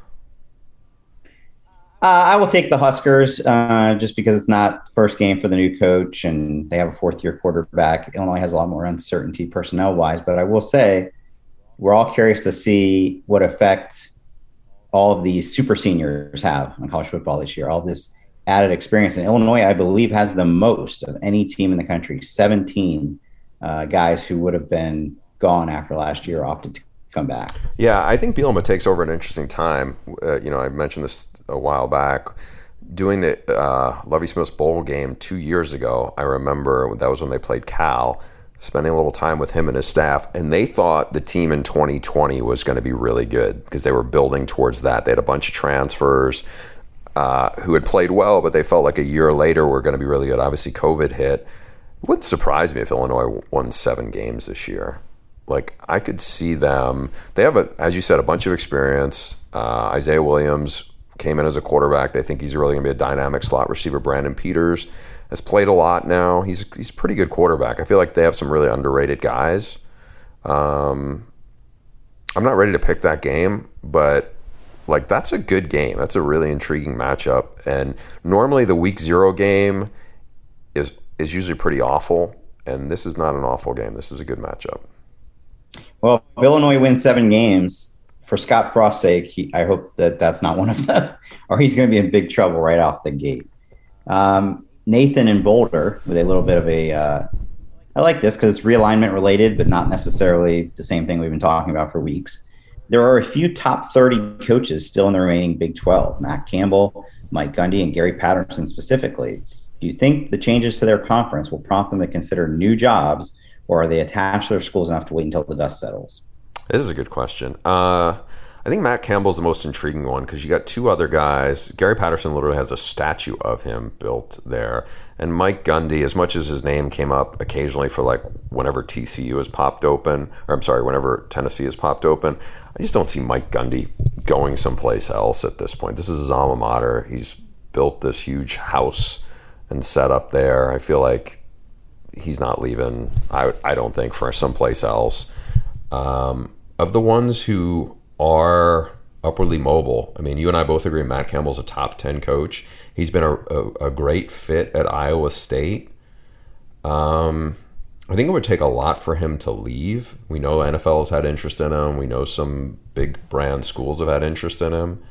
Uh, I will take the Huskers uh, just because it's not first game for the new coach and they have a fourth-year quarterback. Illinois has a lot more uncertainty personnel-wise, but I will say we're all curious to see what effect all of these super seniors have on college football this year, all this added experience. And Illinois, I believe, has the most of any team in the country, seventeen uh, guys who would have been gone after last year opted to come back. Yeah, I think Bielema takes over an interesting time. Uh, you know, I mentioned this a while back. Doing the uh, Lovie Smith's bowl game two years ago, I remember that was when they played Cal, spending a little time with him and his staff, and they thought the team in twenty twenty was going to be really good because they were building towards that. They had a bunch of transfers uh, who had played well, but they felt like a year later were going to be really good. Obviously, COVID hit. It wouldn't surprise me if Illinois won seven games this year. Like, I could see them. They have, a, as you said, a bunch of experience. Uh, Isaiah Williams came in as a quarterback. They think he's really going to be a dynamic slot receiver. Brandon Peters has played a lot now. He's he's a pretty good quarterback. I feel like they have some really underrated guys. Um, I'm not ready to pick that game, but like that's a good game. That's a really intriguing matchup. And normally the week zero game is is usually pretty awful, and this is not an awful game. This is a good matchup. Well, if Illinois wins seven games, for Scott Frost's sake, he, I hope that that's not one of them, or he's going to be in big trouble right off the gate. Um, Nathan in Boulder with a little bit of a, uh, I like this because it's realignment related, but not necessarily the same thing we've been talking about for weeks. there are a few top thirty coaches still in the remaining Big twelve: Matt Campbell, Mike Gundy, and Gary Patterson specifically. Do you think the changes to their conference will prompt them to consider new jobs, or are they attached to their schools enough to wait until the dust settles? This is a good question. Uh, I think Matt Campbell's the most intriguing one because you got two other guys. Gary Patterson literally has a statue of him built there. And Mike Gundy, as much as his name came up occasionally for like whenever T C U has popped open, or I'm sorry, whenever Tennessee has popped open, I just don't see Mike Gundy going someplace else at this point. This is his alma mater. He's built this huge house and set up there. I feel like he's not leaving, I, I don't think, for someplace else. Um, of the ones who are upwardly mobile, I mean, you and I both agree Matt Campbell's a top ten coach. He's been a, a, a great fit at Iowa State. Um, I think it would take a lot for him to leave. We know N F L has had interest in him. We know some big brand schools have had interest in him.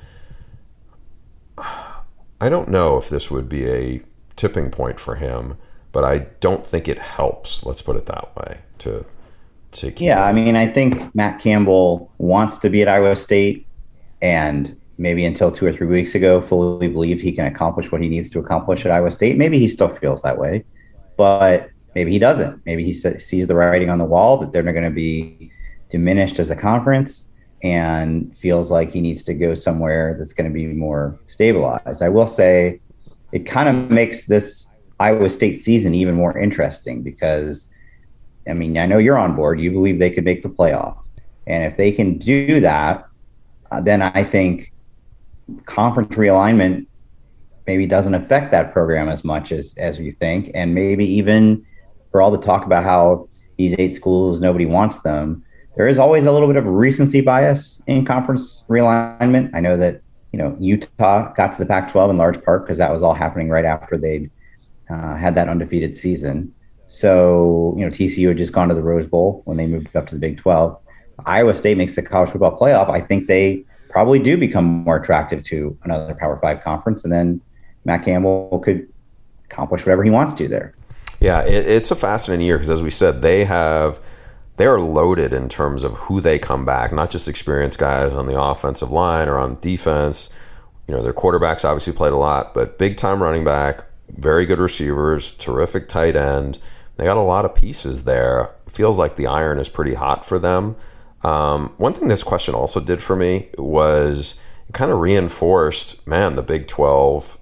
I don't know if this would be a tipping point for him, but I don't think it helps. Let's put it that way. To, to keep yeah, I mean, I think Matt Campbell wants to be at Iowa State, and maybe until two or three weeks ago, fully believed he can accomplish what he needs to accomplish at Iowa State. Maybe he still feels that way, but maybe he doesn't. Maybe he sees the writing on the wall that they're going to be diminished as a conference and feels like he needs to go somewhere that's going to be more stabilized. I will say it kind of makes this Iowa State season even more interesting because, I mean, I know you're on board. You believe they could make the playoff. And if they can do that, uh, then I think conference realignment maybe doesn't affect that program as much as, as you think. And maybe even for all the talk about how these eight schools, nobody wants them, there is always a little bit of recency bias in conference realignment. I know that, you know, Utah got to the Pac twelve in large part because that was all happening right after they'd uh, had that undefeated season. So, you know, T C U had just gone to the Rose Bowl when they moved up to the Big twelve. Iowa State makes the college football playoff. I think they probably do become more attractive to another Power Five conference, and then Matt Campbell could accomplish whatever he wants to there. Yeah, it, it's a fascinating year because, as we said, they have they are loaded in terms of who they come back, not just experienced guys on the offensive line or on defense. You know, their quarterbacks obviously played a lot, but big-time running back, very good receivers, terrific tight end. They got a lot of pieces there. Feels like the iron is pretty hot for them. Um, one thing this question also did for me was it kind of reinforced, man, the Big twelve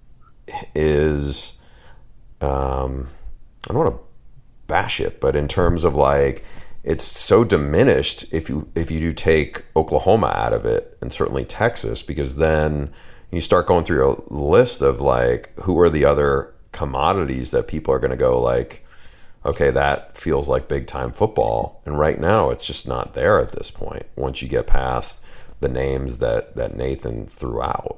is, um, I don't want to bash it, but in terms of like, it's so diminished if you if you do take Oklahoma out of it, and certainly Texas, because then you start going through a list of like who are the other commodities that people are going to go like, okay, that feels like big time football, and right now it's just not there at this point. Once you get past the names that that Nathan threw out.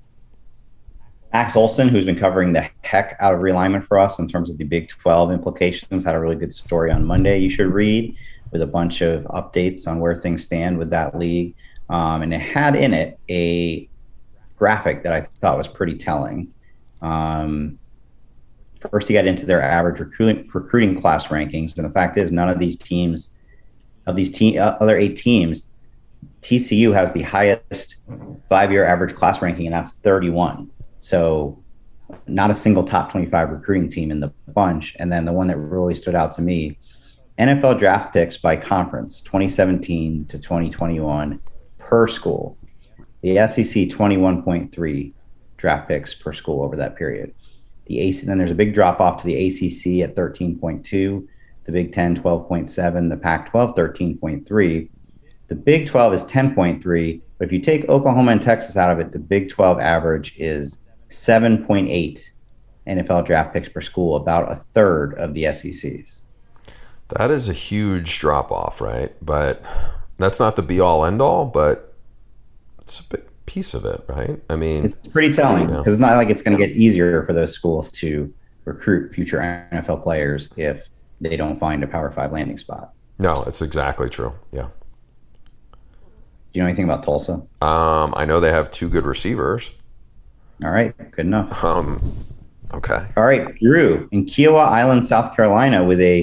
Max Olson, who's been covering the heck out of realignment for us in terms of the Big twelve implications, had a really good story on Monday you should read with a bunch of updates on where things stand with that league. Um, and it had in it a graphic that I thought was pretty telling. Um, first, he got into their average recruiting recruiting class rankings. And the fact is, none of these teams, of these te- uh, other eight teams, T C U has the highest five-year average class ranking, and that's thirty-one. So not a single top twenty-five recruiting team in the bunch. And then the one that really stood out to me, N F L draft picks by conference, twenty seventeen to twenty twenty-one per school. The S E C, twenty-one point three draft picks per school over that period. The A C C, then there's a big drop off to the A C C at thirteen point two, the Big Ten, twelve point seven, the Pac twelve, thirteen point three. The Big twelve is ten point three, but if you take Oklahoma and Texas out of it, the Big twelve average is seven point eight N F L draft picks per school, about a third of the S E C's. That is a huge drop off, right? But that's not the be all end all, but it's a big piece of it, right? I mean, it's pretty telling because you know, it's not like it's going to get easier for those schools to recruit future N F L players if they don't find a Power Five landing spot. No, it's exactly true. Yeah. Do you know anything about Tulsa? Um, I know they have two good receivers. All right, good enough. Um, okay. All right, Drew, in Kiowa Island, South Carolina, with a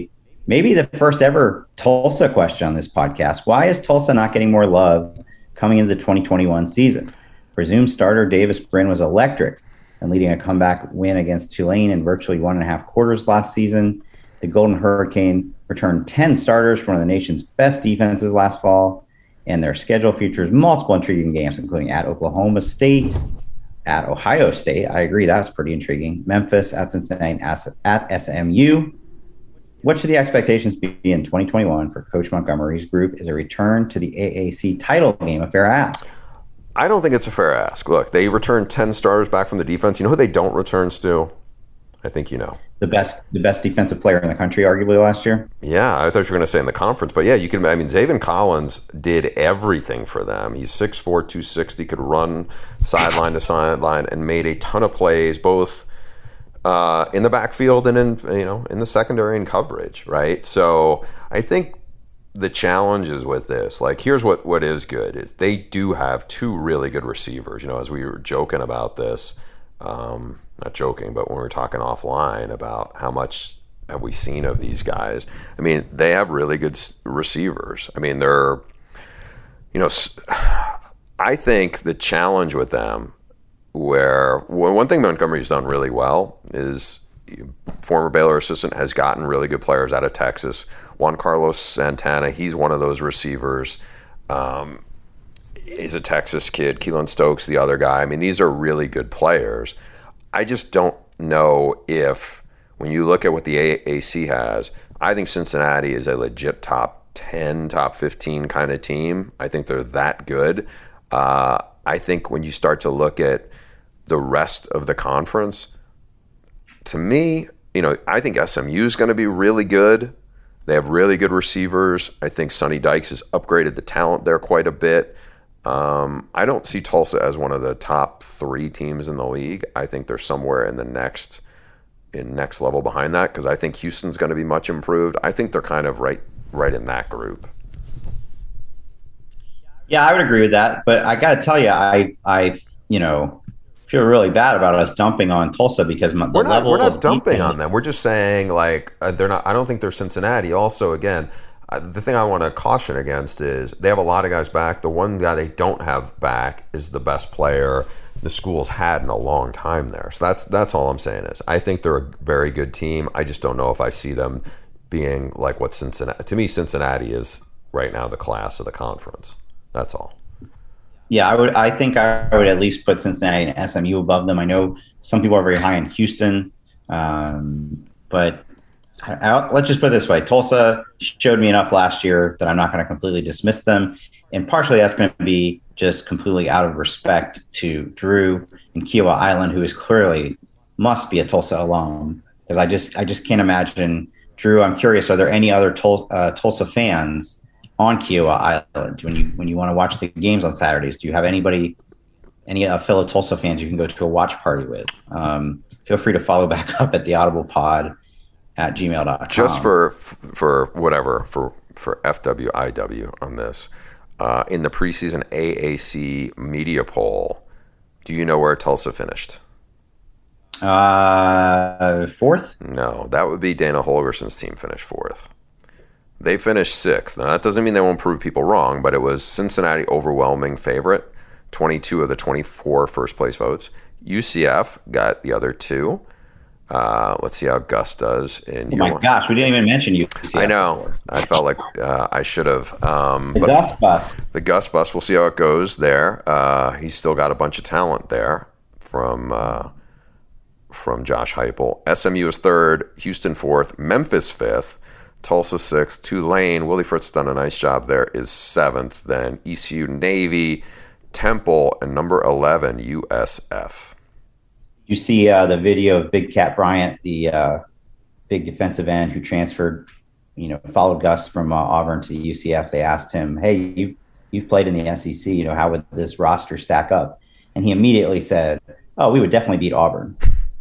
maybe the first ever Tulsa question on this podcast. Why is Tulsa not getting more love coming into the twenty twenty-one season? Presumed starter Davis Brin was electric and leading a comeback win against Tulane in virtually one and a half quarters last season. The Golden Hurricane returned ten starters from one of the nation's best defenses last fall, and their schedule features multiple intriguing games, including at Oklahoma State, at Ohio State. I agree, that's pretty intriguing. Memphis, at Cincinnati, at S M U. What should the expectations be in twenty twenty-one for Coach Montgomery's group? Is a return to the A A C title game a fair ask? I don't think it's a fair ask. Look, they returned ten starters back from the defense. You know who they don't return, Stu? I think you know. The best the best defensive player in the country, arguably, last year? Yeah, I thought you were going to say in the conference. But yeah, you can. I mean, Zaven Collins did everything for them. He's six four, two sixty, could run sideline to sideline, and made a ton of plays, both uh, in the backfield and in you know in the secondary and coverage, right? So I think the challenges with this, like, here's what, what is good, is they do have two really good receivers. You know, as we were joking about this, um, not joking, but when we were talking offline about how much have we seen of these guys, I mean, they have really good receivers. I mean, they're, you know, I think the challenge with them, where one thing Montgomery's done really well is, former Baylor assistant, has gotten really good players out of Texas. Juan Carlos Santana, he's one of those receivers. Um, he's a Texas kid. Keelan Stokes, the other guy. I mean, these are really good players. I just don't know if, when you look at what the A A C has, I think Cincinnati is a legit top ten, top fifteen kind of team. I think they're that good. Uh, I think when you start to look at the rest of the conference, to me, you know, I think S M U is going to be really good. They have really good receivers. I think Sonny Dykes has upgraded the talent there quite a bit. Um, I don't see Tulsa as one of the top three teams in the league. I think they're somewhere in the next in next level behind that, because I think Houston's going to be much improved. I think they're kind of right right in that group. Yeah, I would agree with that. But I got to tell you, I, I, you know, feel really bad about us dumping on Tulsa, because the we're not, level we're not of dumping defense, on them. We're just saying, like, uh, they're not. I don't think they're Cincinnati. Also, again, uh, the thing I want to caution against is they have a lot of guys back. The one guy they don't have back is the best player the school's had in a long time there. So that's that's all I'm saying is I think they're a very good team. I just don't know if I see them being like what Cincinnati. To me, Cincinnati is right now the class of the conference. That's all. Yeah, I would. I think I would at least put Cincinnati and S M U above them. I know some people are very high in Houston, um, but I, I, let's just put it this way: Tulsa showed me enough last year that I'm not going to completely dismiss them, and partially that's going to be just completely out of respect to Drew and Kiowa Island, who is clearly must be a Tulsa alum, because I just I just can't imagine Drew. I'm curious: are there any other Tul- uh, Tulsa fans on Kiowa Island when you when you want to watch the games on Saturdays? Do you have anybody, any uh, fellow Tulsa fans you can go to a watch party with? Um, feel free to follow back up at the Audible Pod at gmail dot com. Just for for whatever for for F W I W on this, uh, in the preseason A A C media poll, do you know where Tulsa finished? Uh, fourth? No, that would be Dana Holgerson's team finished fourth. They finished sixth. Now, that doesn't mean they won't prove people wrong, but it was Cincinnati overwhelming favorite, twenty-two of the twenty-four first place votes. U C F got the other two. Uh, let's see how Gus does in Oh year my one. gosh, we didn't even mention U C F. I know. Before. I felt like uh, I should have. Um, The but Gus bus. the Gus bus, we'll see how it goes there. Uh, he's still got a bunch of talent there from uh, from Josh Heupel. S M U is third, Houston fourth, Memphis fifth, Tulsa sixth, Tulane, Willie Fritz done a nice job there, is seventh. Then E C U, Navy, Temple, and number eleven, U S F. You see uh, the video of Big Cat Bryant, the uh, big defensive end who transferred, you know, followed Gus from uh, Auburn to U C F. They asked him, "Hey, you you've played in the S E C. You know, how would this roster stack up?" And he immediately said, "Oh, we would definitely beat Auburn."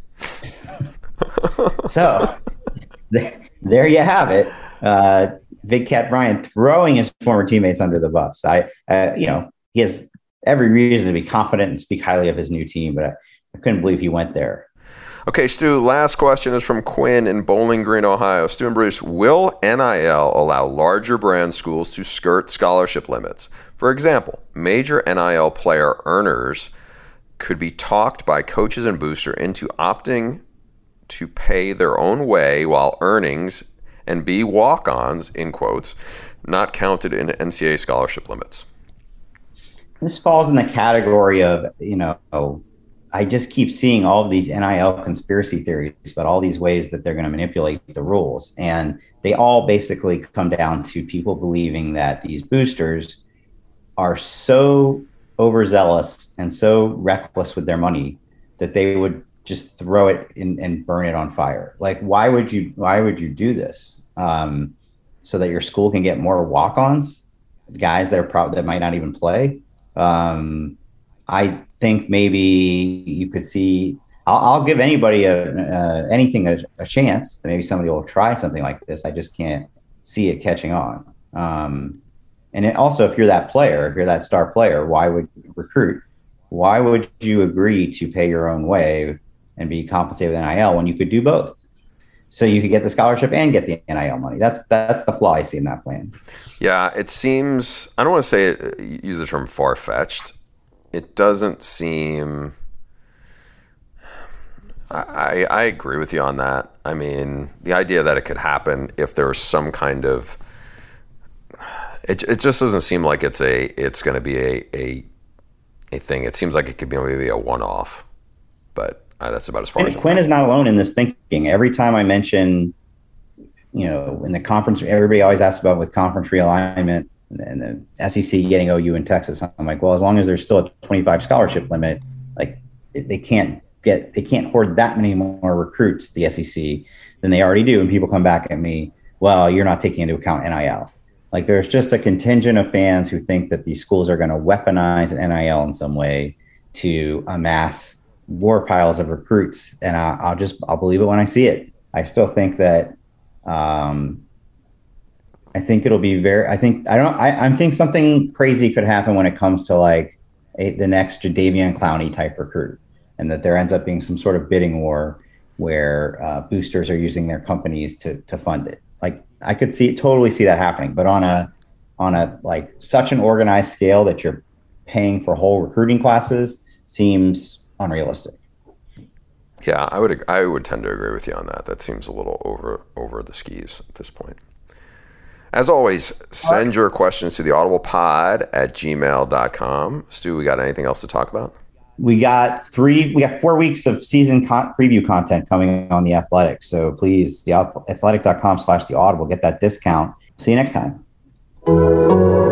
So there you have it. Uh, Big Cat Bryant throwing his former teammates under the bus. I, uh, you know, he has every reason to be confident and speak highly of his new team, but I, I couldn't believe he went there. Okay, Stu, last question is from Quinn in Bowling Green, Ohio. Stu and Bruce, will N I L allow larger brand schools to skirt scholarship limits? For example, major N I L player earners could be talked by coaches and booster into opting to pay their own way while earnings and be walk-ons, in quotes, not counted in N C A A scholarship limits. This falls in the category of, you know, I just keep seeing all of these N I L conspiracy theories about all these ways that they're going to manipulate the rules. And they all basically come down to people believing that these boosters are so overzealous and so reckless with their money that they would just throw it in and burn it on fire. Like, why would you, why would you do this? Um, so that your school can get more walk-ons, guys that are probably, that might not even play. Um, I think maybe you could see, I'll, I'll give anybody a, uh, anything a, a chance that maybe somebody will try something like this. I just can't see it catching on. Um, and it also, if you're that player, if you're that star player, why would you recruit? Why would you agree to pay your own way and be compensated with N I L when you could do both? So you could get the scholarship and get the N I L money. That's that's the flaw I see in that plan. Yeah, it seems, I don't want to say it, use the term far-fetched. It doesn't seem, I, I, I agree with you on that. I mean, the idea that it could happen if there was some kind of, it it just doesn't seem like it's a, it's going to be a, a, a thing. It seems like it could be maybe a one-off, but uh, that's about as far and as Quinn is not alone in this thinking. Every time I mention, you know, in the conference, everybody always asks about with conference realignment and the S E C getting O U in Texas. I'm like, well, as long as there's still a twenty-five scholarship limit, like they can't get, they can't hoard that many more recruits, the S E C, than they already do. And people come back at me, well, you're not taking into account N I L. Like, there's just a contingent of fans who think that these schools are going to weaponize N I L in some way to amass war piles of recruits. And I, I'll just, I'll believe it when I see it. I still think that, um, I think it'll be very, I think, I don't, I, I think something crazy could happen when it comes to like a, the next Jadeveon Clowney type recruit, and that there ends up being some sort of bidding war where uh, boosters are using their companies to to fund it. Like, I could see, totally see that happening, but on a, on a, like such an organized scale that you're paying for whole recruiting classes seems unrealistic. Yeah, I would I would tend to agree with you on that. That seems a little over over the skis at this point. As always, send your questions to the audible pod at gmail dot com. Stu, we got anything else to talk about? We got three, we got four weeks of season con- preview content coming on The Athletic. So please, the athletic dot com slash the audible, get that discount. See you next time.